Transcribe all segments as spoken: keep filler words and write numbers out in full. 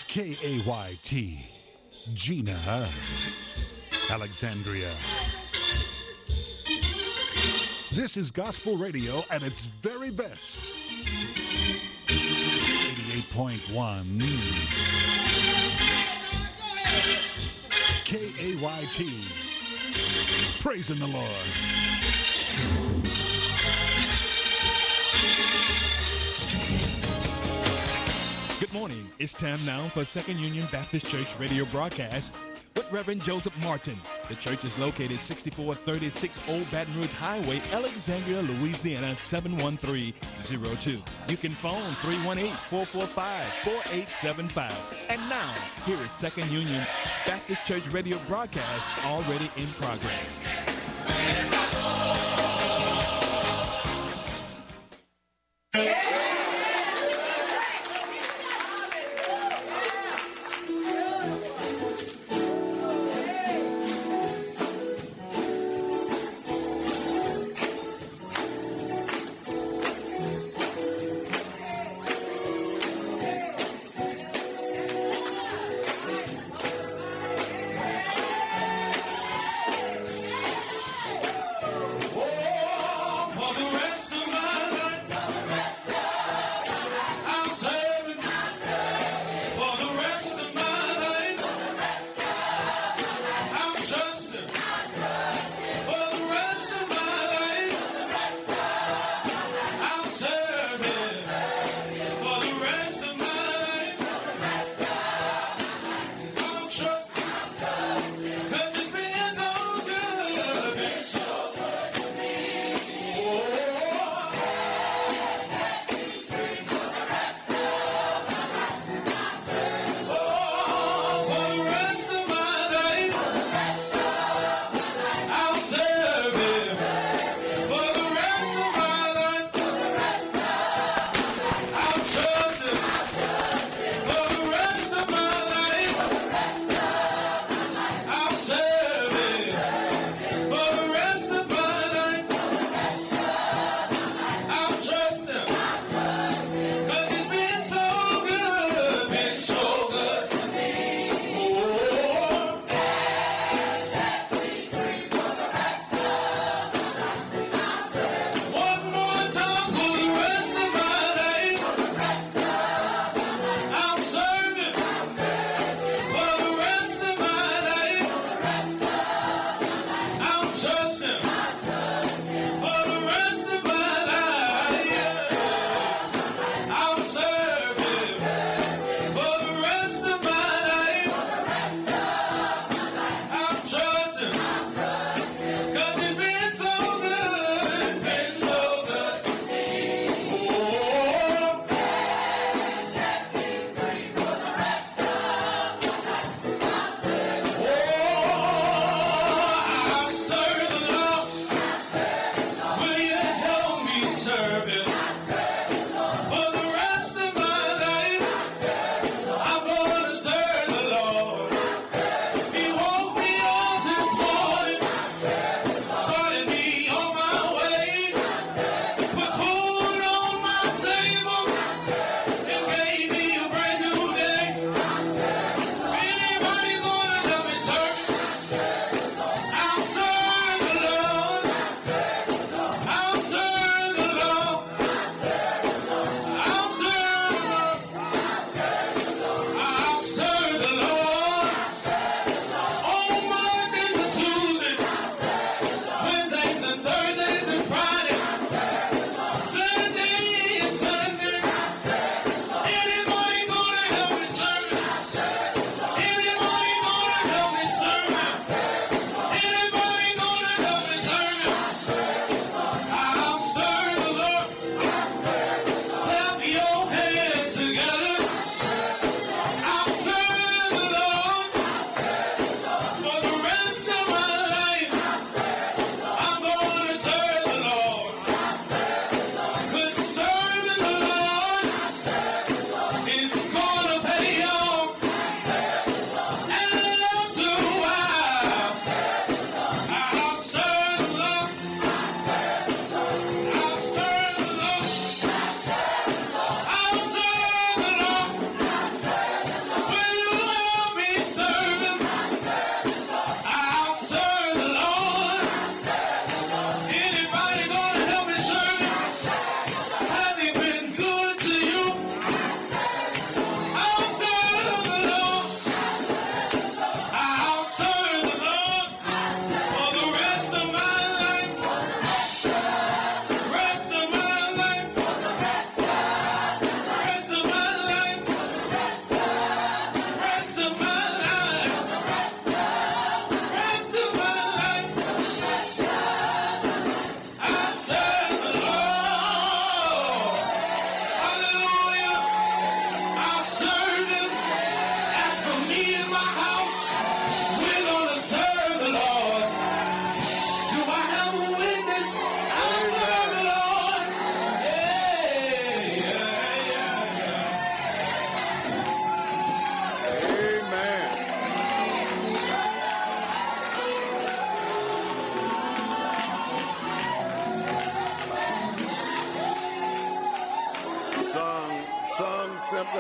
K A Y T, Gina, Alexandria. This is gospel radio at its very best. eighty-eight point one K A Y T, praising the Lord. Good morning. It's time now for Second Union Baptist Church radio broadcast with Reverend Joseph Martin. The church is located sixty-four thirty-six Old Baton Rouge Highway, Alexandria, Louisiana, seven one three zero two. You can phone three one eight, four four five, four eight seven five. And now, here is Second Union Baptist Church radio broadcast already in progress.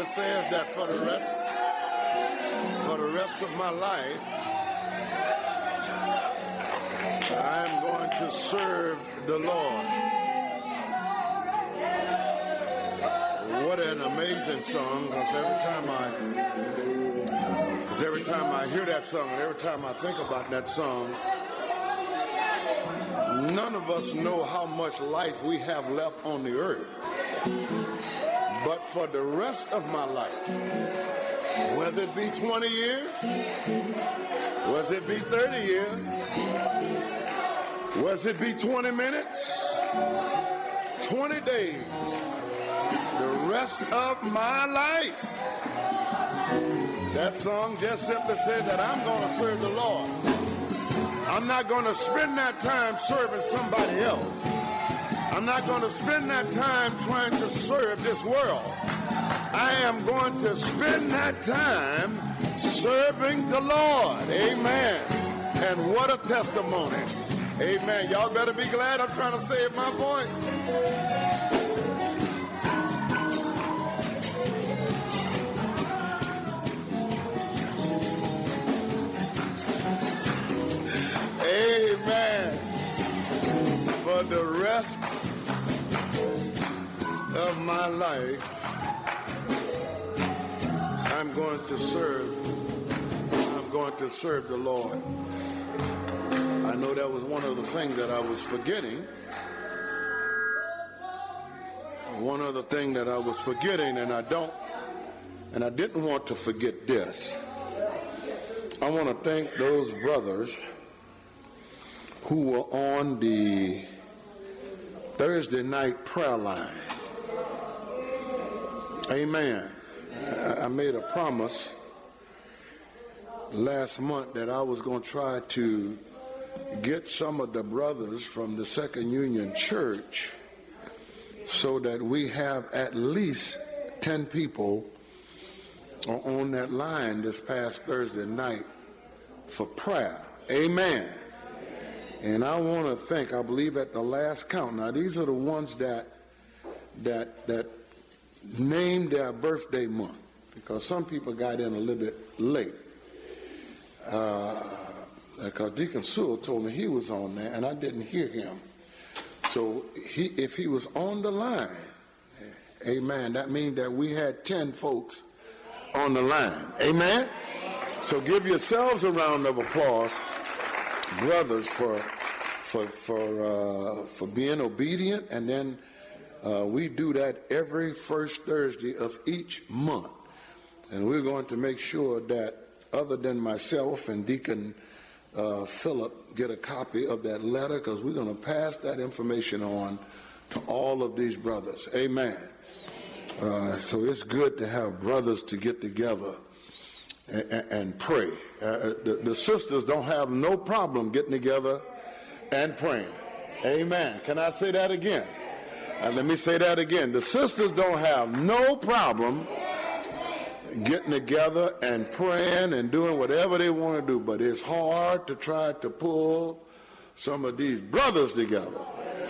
says that for the rest, for the rest of my life, I'm going to serve the Lord. What an amazing song, because every time I, because every time I hear that song, and every time I think about that song, none of us know how much life we have left on the earth. But for the rest of my life, whether it be twenty years, whether it be thirty years, whether it be twenty minutes, twenty days, the rest of my life, that song just simply said that I'm going to serve the Lord. I'm not going to spend that time serving somebody else. I'm not going to spend that time trying to serve this world. I am going to spend that time serving the Lord. Amen. And what a testimony. Amen. Y'all better be glad I'm trying to save my voice. Amen. For the rest of my life, I'm going to serve. I'm going to serve the Lord. I know that was one of the things that I was forgetting. One other thing that I was forgetting, and I don't, and I didn't want to forget this. I want to thank those brothers who were on the Thursday night prayer line. Amen. I made a promise last month that I was going to try to get some of the brothers from the Second Union Church so that we have at least ten people on that line this past Thursday night for prayer. Amen. And I want to thank, I believe at the last count, now these are the ones that that that named their birthday month, because some people got in a little bit late. Uh, because Deacon Sewell told me he was on there, and I didn't hear him. So he, if he was on the line, amen, that means that we had ten folks on the line. Amen? So give yourselves a round of applause, brothers, for for for uh, for being obedient. And then uh, we do that every first Thursday of each month. And we're going to make sure that other than myself and Deacon uh, Philip get a copy of that letter, because we're going to pass that information on to all of these brothers. Amen. Uh, so it's good to have brothers to get together and, and pray. Uh, the, the sisters don't have no problem getting together and praying. Amen. Can I say that again? And let me say that again. The sisters don't have no problem getting together and praying and doing whatever they want to do, but it's hard to try to pull some of these brothers together.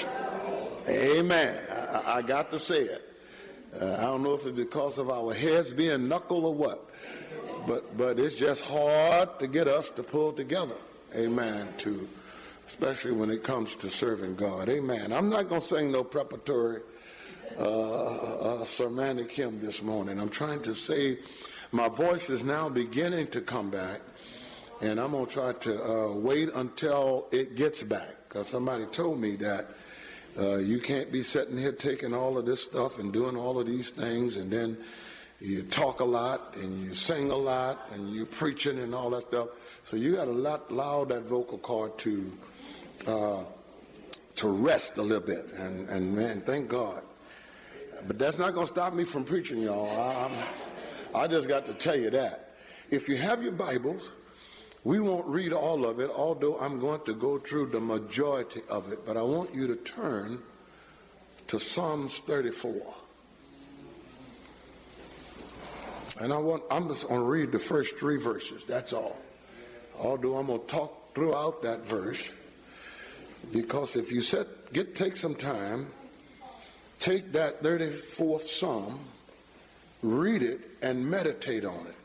Amen. I, I got to say it. Uh, I don't know if it's because of our heads being knuckled or what, but but it's just hard to get us to pull together. Amen. To especially when it comes to serving God. Amen. I'm not going to sing no preparatory uh, uh, sermonic hymn this morning. I'm trying to say my voice is now beginning to come back, and I'm going to try to uh, wait until it gets back, because somebody told me that uh, you can't be sitting here taking all of this stuff and doing all of these things, and then you talk a lot and you sing a lot and you preaching and all that stuff. So you got to allow that vocal cord to uh, to rest a little bit, and, and man, thank God. But that's not going to stop me from preaching, y'all. I, I'm, I just got to tell you that. If you have your Bibles, we won't read all of it, although I'm going to go through the majority of it. But I want you to turn to Psalms thirty-four. And I want, I'm just going to read the first three verses, that's all. Although I'm going to talk throughout that verse, because if you set, get take some time, take that thirty-fourth Psalm read it and meditate on it.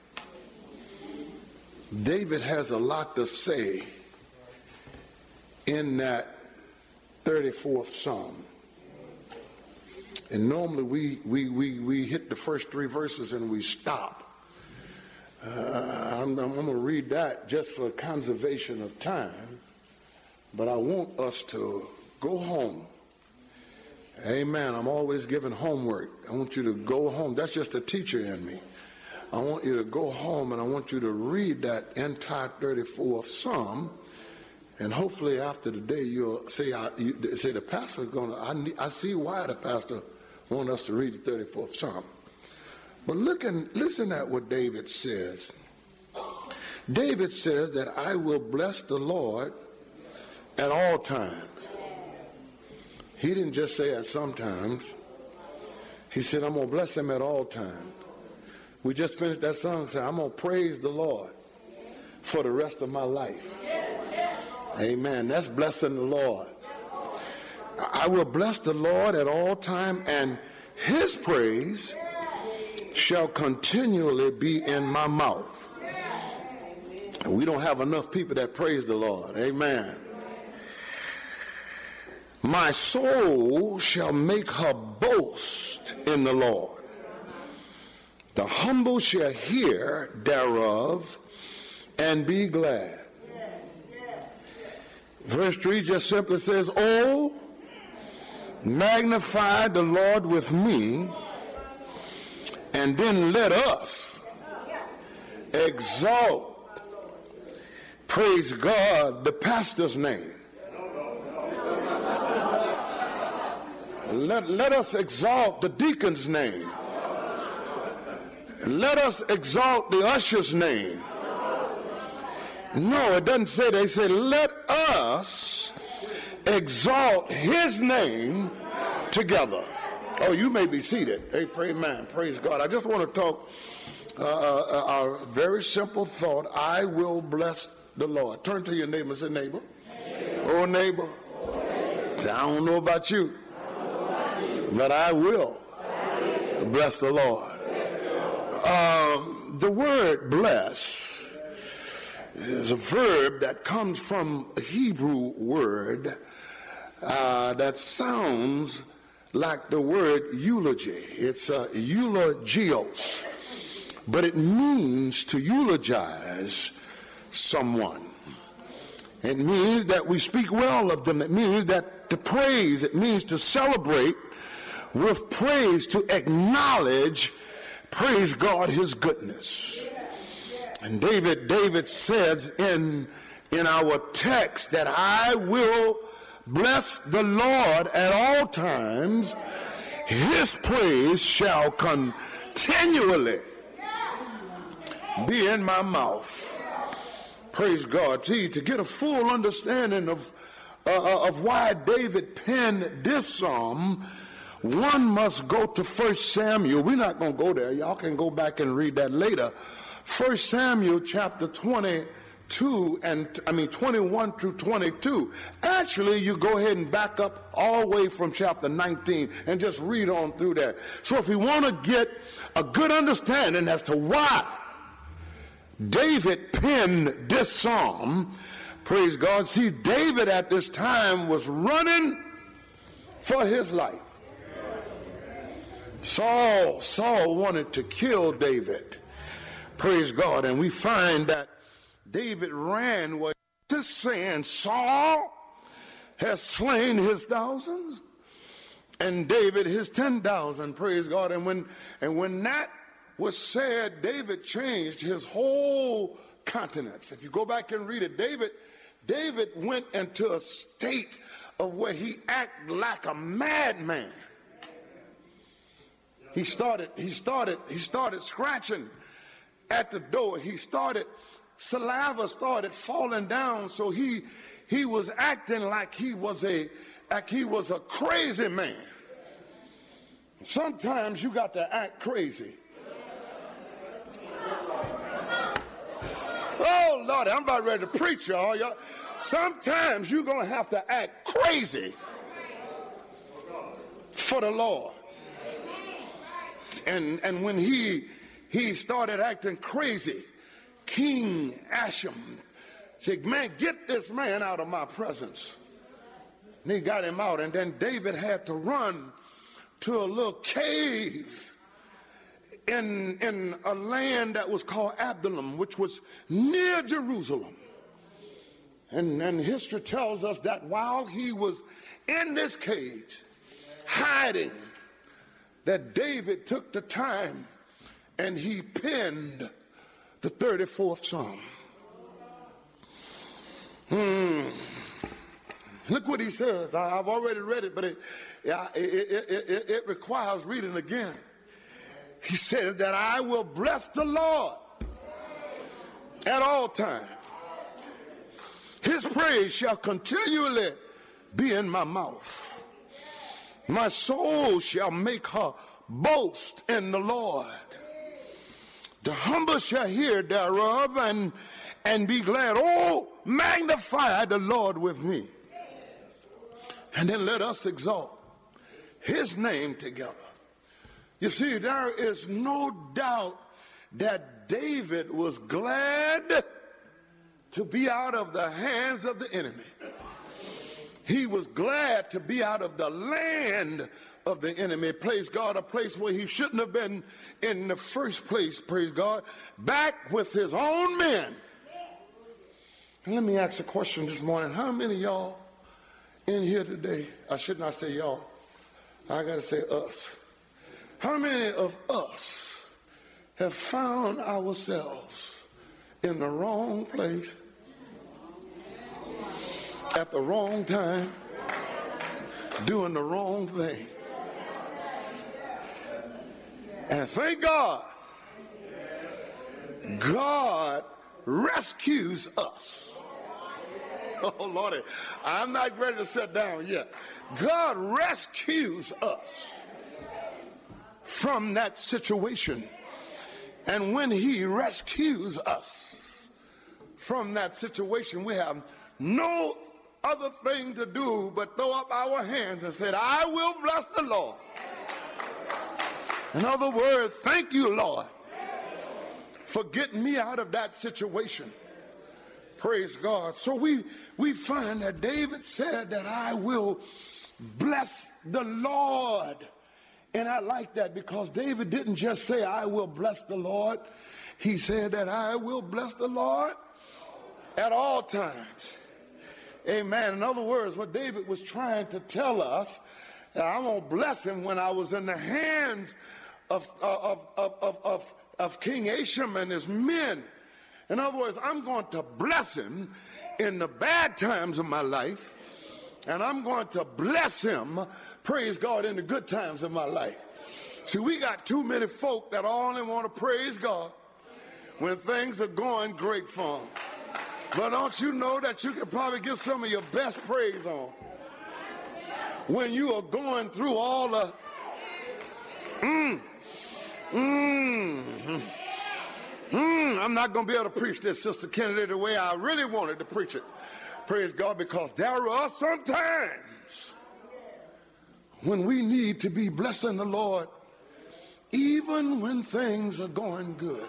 David has a lot to say in that thirty-fourth Psalm. And normally we, we, we, we hit the first three verses and we stop. Uh, I'm, I'm going to read that just for conservation of time, but I want us to go home. Amen. I'm always giving homework. I want you to go home. That's just a teacher in me. I want you to go home and I want you to read that entire thirty-fourth Psalm, and hopefully after the day you'll say, I, you, say the pastor's going to, I, I see why the pastor wants us to read the thirty-fourth Psalm. But look and listen at what David says. David says that I will bless the Lord at all times. He didn't just say at sometimes. He said, I'm going to bless him at all times. We just finished that song saying, I'm going to praise the Lord for the rest of my life. Amen. That's blessing the Lord. I will bless the Lord at all times, and his praise shall continually be in my mouth. And we don't have enough people that praise the Lord. Amen. My soul shall make her boast in the Lord. The humble shall hear thereof and be glad. Verse three just simply says, oh, magnify the Lord with me, and then let us exalt, praise God, the pastor's name. Let, let us exalt the deacon's name. Let us exalt the usher's name. No, it doesn't say that. They say, let us exalt his name together. Oh, you may be seated. Hey, praise man, praise God. I just want to talk uh, a very simple thought. I will bless the Lord. Turn to your neighbor and say, neighbor. Oh, neighbor. I don't know about you, but I will bless the Lord. Um, the word bless is a verb that comes from a Hebrew word uh, that sounds like the word eulogy. It's uh, eulogios, but it means to eulogize someone. It means that we speak well of them. It means that to praise, it means to celebrate with praise, to acknowledge, praise God, his goodness. And David, David says in, in our text that I will bless the Lord at all times. His praise shall continually be in my mouth. Praise God. See, to get a full understanding of, uh, of why David penned this psalm, one must go to First Samuel. We're not going to go there. Y'all can go back and read that later. First Samuel chapter twenty-two, and I mean twenty-one through twenty-two. Actually, you go ahead and back up all the way from chapter nineteen and just read on through there. So if we want to get a good understanding as to why David penned this psalm, praise God. See, David at this time was running for his life. Saul, Saul wanted to kill David. Praise God. And we find that David ran what is saying, Saul has slain his thousands and David his ten thousand. Praise God. And when and when that was said, David changed his whole countenance. If you go back and read it, David, David went into a state of where he acted like a madman. He started, he started, he started scratching at the door. He started, saliva started falling down. So he he was acting like he was a like he was a crazy man. Sometimes you got to act crazy. Oh Lord, I'm about ready to preach, y'all. y'all. Sometimes you're gonna have to act crazy for the Lord. And, and when he, he started acting crazy, King Asham said, man, get this man out of my presence. And he got him out, and then David had to run to a little cave in, in a land that was called Adullam, which was near Jerusalem. And, and history tells us that while he was in this cage, hiding, that David took the time and he penned the thirty-fourth Psalm. Hmm. Look what he says. I've already read it, but it, it, it, it, it requires reading again. He says that I will bless the Lord at all times. His praise shall continually be in my mouth. My soul shall make her boast in the Lord. The humble shall hear thereof and, and be glad. Oh, magnify the Lord with me. And then let us exalt his name together. You see, there is no doubt that David was glad to be out of the hands of the enemy. He was glad to be out of the land of the enemy. Praise God, a place where he shouldn't have been in the first place, praise God, back with his own men. And let me ask a question this morning. How many of y'all in here today, I should not say y'all, I gotta say us. How many of us have found ourselves in the wrong place at the wrong time, doing the wrong thing? And thank God, God rescues us. Oh, Lordy, I'm not ready to sit down yet. God rescues us from that situation. And when he rescues us from that situation, we have no other thing to do but throw up our hands and say, I will bless the Lord. In other words, thank you, Lord, for getting me out of that situation. Praise God. So we, we find that David said that I will bless the Lord. And I like that because David didn't just say, I will bless the Lord. He said that I will bless the Lord at all times. Amen. In other words, what David was trying to tell us, that I'm going to bless him when I was in the hands of, of, of, of, of, of King Asham and his men. In other words, I'm going to bless him in the bad times of my life, and I'm going to bless him, praise God, in the good times of my life. See, we got too many folk that only want to praise God when things are going great for them. But don't you know that you can probably get some of your best praise on when you are going through all the mm, mm, mm, I'm not going to be able to preach this, Sister Kennedy, the way I really wanted to preach it. Praise God, because there are some times when we need to be blessing the Lord even when things are going good.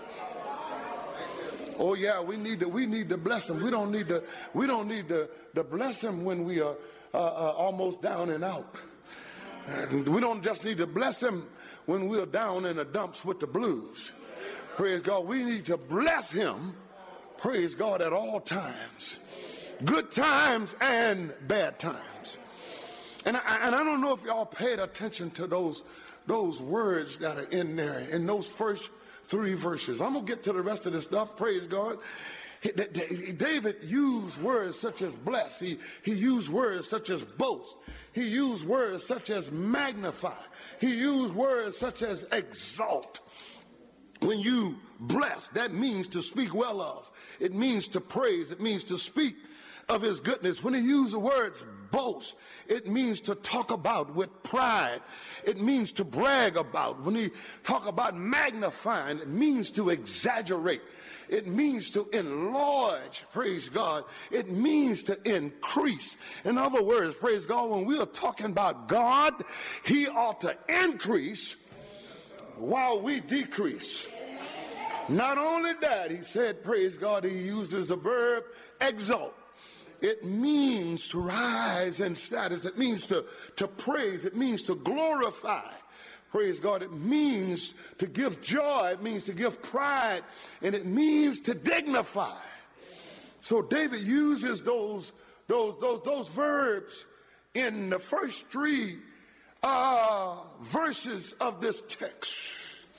Oh yeah, we need to we need to bless him. We don't need to we don't need to, to bless him when we are uh, uh, almost down and out. And we don't just need to bless him when we're down in the dumps with the blues. Praise God. We need to bless him, praise God, at all times. Good times and bad times. And I, and I don't know if y'all paid attention to those those words that are in there in those first three verses. I'm going to get to the rest of this stuff, praise God. David used words such as bless. He, he used words such as boast. He used words such as magnify. He used words such as exalt. When you bless, that means to speak well of. It means to praise. It means to speak of his goodness. When he used the words boast, it means to talk about with pride. It means to brag about. When he talk about magnifying, it means to exaggerate. It means to enlarge, praise God. It means to increase. In other words, praise God, when we are talking about God, he ought to increase while we decrease. Not only that, he said, praise God, he uses the verb exalt. It means to rise in status. It means to, to praise. It means to glorify. Praise God. It means to give joy. It means to give pride. And it means to dignify. So David uses those, those, those, those verbs in the first three uh, verses of this text.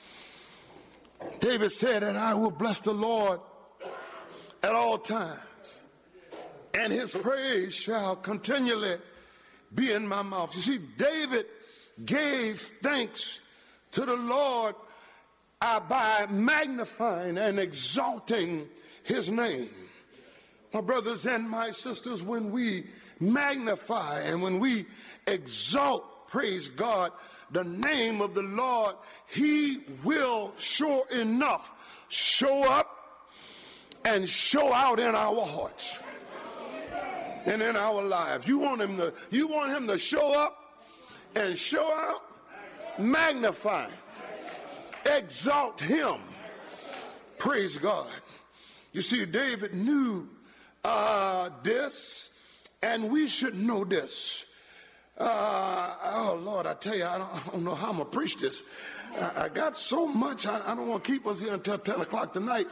David said, and I will bless the Lord at all times, and his praise shall continually be in my mouth. You see, David gave thanks to the Lord uh, by magnifying and exalting his name. My brothers and my sisters, when we magnify and when we exalt, praise God, the name of the Lord, he will sure enough show up and show out in our hearts and in our lives. You want him to, you want him to show up and show out? Magnify, exalt him. Praise God. You see, David knew uh, this, and we should know this. Uh, oh, Lord, I tell you, I don't, I don't know how I'm going to preach this. I, I got so much, I, I don't want to keep us here until ten o'clock tonight.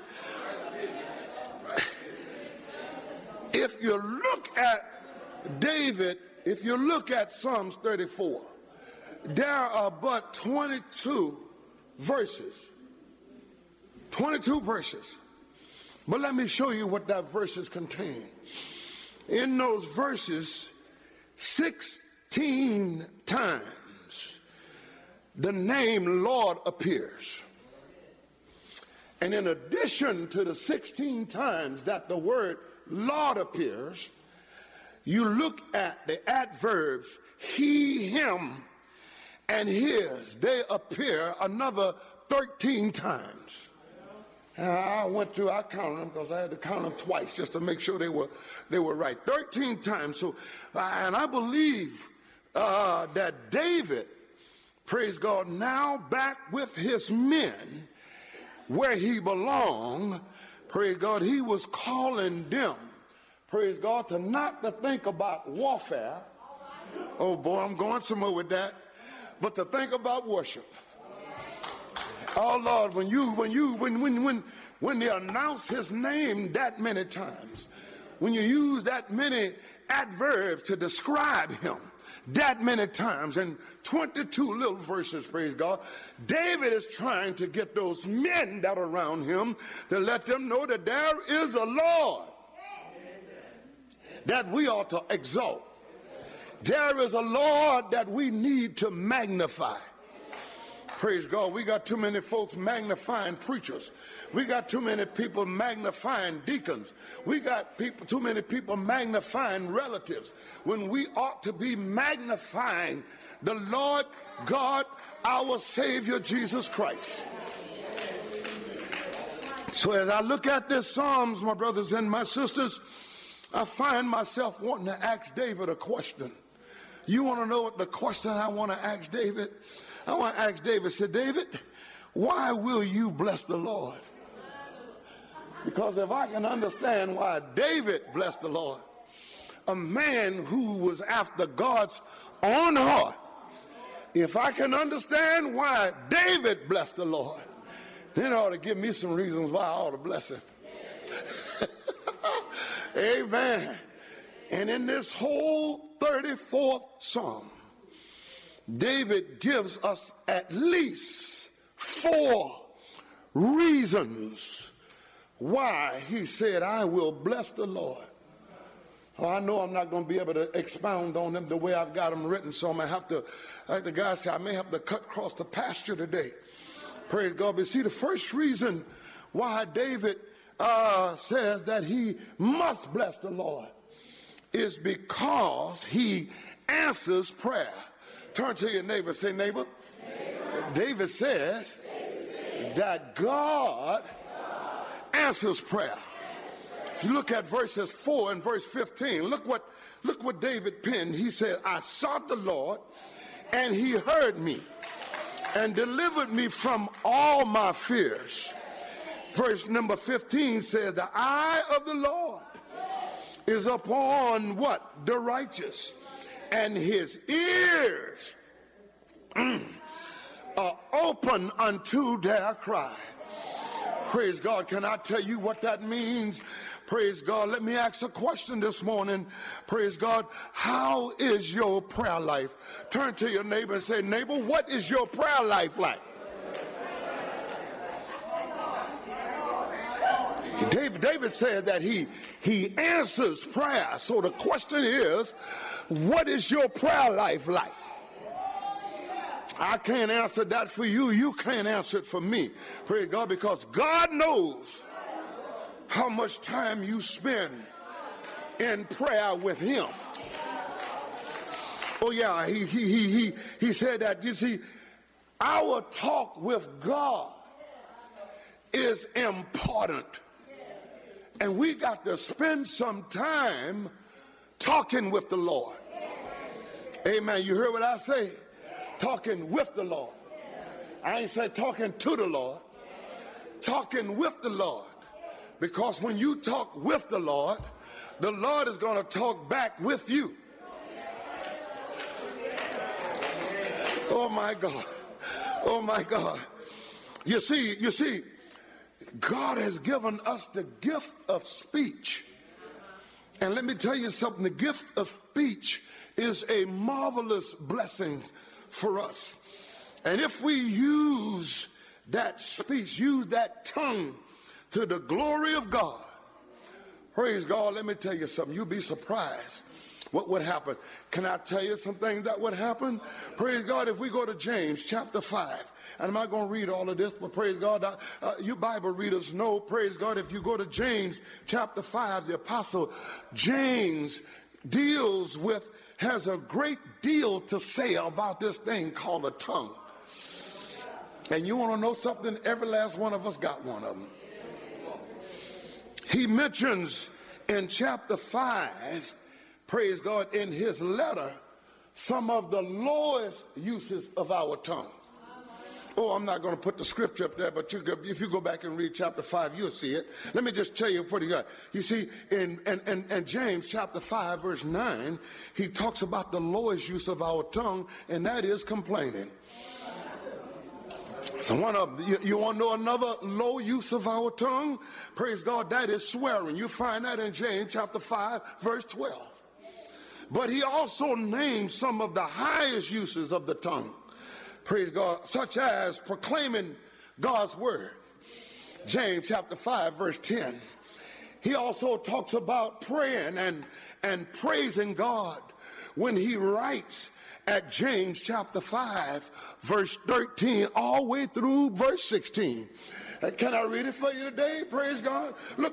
If you look at David, if you look at Psalms thirty-four, there are but twenty-two verses. twenty-two verses. But let me show you what that verses contain. In those verses, sixteen times the name Lord appears. And in addition to the sixteen times that the word Lord appears, you look at the adverbs he, him, and his. They appear another thirteen times. And I went through, I counted them because I had to count them twice just to make sure they were they were right. thirteen times. So, uh, and I believe uh, that David, praise God, now back with his men where he belonged, praise God, he was calling them, praise God, to not to think about warfare. Oh boy, I'm going somewhere with that. But to think about worship. Oh Lord, when you when you when when when when they announce his name that many times, when you use that many adverbs to describe him that many times, and twenty-two little verses, praise God, David is trying to get those men that are around him to let them know that there is a Lord that we ought to exalt. There is a Lord that we need to magnify. Praise God. We got too many folks magnifying preachers. We got too many people magnifying deacons. We got people, too many people magnifying relatives when we ought to be magnifying the Lord God, our Savior, Jesus Christ. So as I look at this Psalms, my brothers and my sisters, I find myself wanting to ask David a question. You want to know what the question I want to ask David? I want to ask David, say, David, why will you bless the Lord? Because if I can understand why David blessed the Lord, a man who was after God's own heart, if I can understand why David blessed the Lord, then it ought to give me some reasons why I ought to bless him. Amen. And in this whole thirty-fourth Psalm, David gives us at least four reasons why he said, I will bless the Lord. Oh, I know I'm not going to be able to expound on them the way I've got them written, so I'm going to have to, like the guy said, I may have to cut across the pasture today. Praise God. But see, the first reason why David uh, says that he must bless the Lord is because he answers prayer. Turn to your neighbor, say, neighbor. neighbor. David says David that God, God answers prayer. If you look at verses four and verse fifteen, look what, look what David penned. He said, I sought the Lord and he heard me and delivered me from all my fears. Verse number fifteen says, the eye of the Lord is upon what? The righteous, and his ears mm, are open unto their cry. Praise God. Can I tell you what that means? Praise God. Let me ask a question this morning. Praise God. How is your prayer life? Turn to your neighbor and say, neighbor, what is your prayer life like? David, David said that he, he answers prayer. So the question is, what is your prayer life like? I can't answer that for you. You can't answer it for me. Praise God, because God knows how much time you spend in prayer with him. Oh yeah, he, he, he, he, he said that, you see, our talk with God is important. And we got to spend some time talking with the Lord. Amen. You heard what I say? Talking with the Lord. I ain't said talking to the Lord. Talking with the Lord. Because when you talk with the Lord, the Lord is going to talk back with you. Oh my God. Oh my God. You see, you see, God has given us the gift of speech. And let me tell you something, the gift of speech is a marvelous blessing for us. And if we use that speech, use that tongue to the glory of God, praise God, let me tell you something, you'll be surprised what would happen. Can I tell you something that would happen? Praise God, if we go to James chapter five, and I'm not going to read all of this, but praise God, uh, uh, you Bible readers know, praise God, if you go to James chapter five, the apostle James deals with, has a great deal to say about this thing called a tongue. And you want to know something? Every last one of us got one of them. He mentions in chapter five, praise God, in his letter, some of the lowest uses of our tongue. Oh, I'm not going to put the scripture up there, but you could, if you go back and read chapter five, you'll see it. Let me just tell you what he got. You see, in, in, in, in James chapter five, verse nine, he talks about the lowest use of our tongue, and that is complaining. So one of you, you want to know another low use of our tongue? Praise God, that is swearing. You find that in James chapter five, verse twelve. But he also names some of the highest uses of the tongue. Praise God, such as proclaiming God's word. James chapter five, verse ten. He also talks about praying and, and praising God when he writes at James chapter five, verse thirteen, all the way through verse sixteen. Can I read it for you today? Praise God. Look